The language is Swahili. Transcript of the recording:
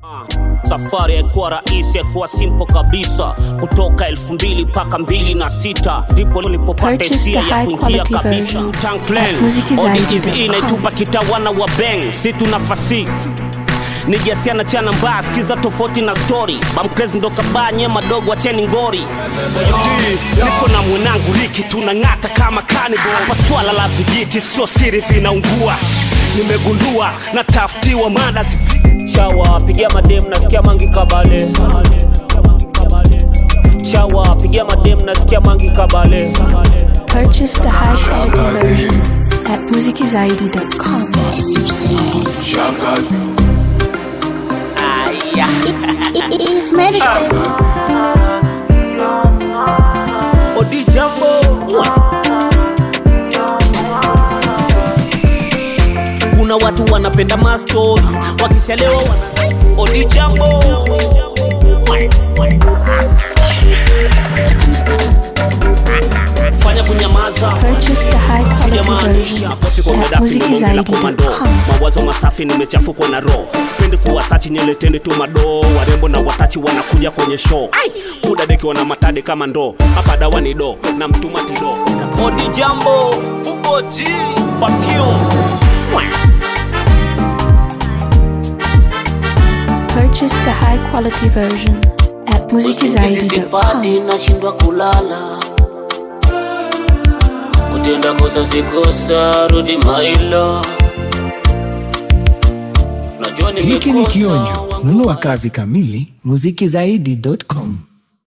Safari haikuwa rahisi, haikuwa simple kabisa. Kutoka 2000 mpaka 2006 ndipo nilipopata hisia ya kuingia kabisa. Tank Plan, ODEZ inaitupa kitawana wa bang. Si tunafasi Nijasia na chana mbaa, skiza tofauti na story. Bamkrezi ndo kabanye madogo wacheni ngori. Niko na mwanangu Riki tunangata kama cannibal. Hapa swala la vijiti sio siri vinaungua. Nimegundua na tafutiwa mada Shawa pigia madem nasikia mangi kabale. Shawa pigia madem nasikia mangi kabale. Purchase the high quality version at muzikizaidi.com. It's medical. Odi Jambo. Kuna watu wanapenda mastori, wakishalewa wana Odi Jambo. Fanya kunyamaza. Purchase the high quality version at muzikizaidi.com. Mawazo masafi nimechafukwa na roho. Sipendi kuwasachi nyele tende tu mado. Warembo na watachi wanakuja kwenye show. Kuda deki wana matade kama ndo. Hapa dawa ni do na mtuma tido. Odi Jambo, Ugoji, Perfume. Purchase the high quality version at muzikizaidi.com. Nashindwa kulala, kutenda kosa sikosa, rudi mailo. Hiki ni kionjo, nunua kazi kamili muzikizaidi.com.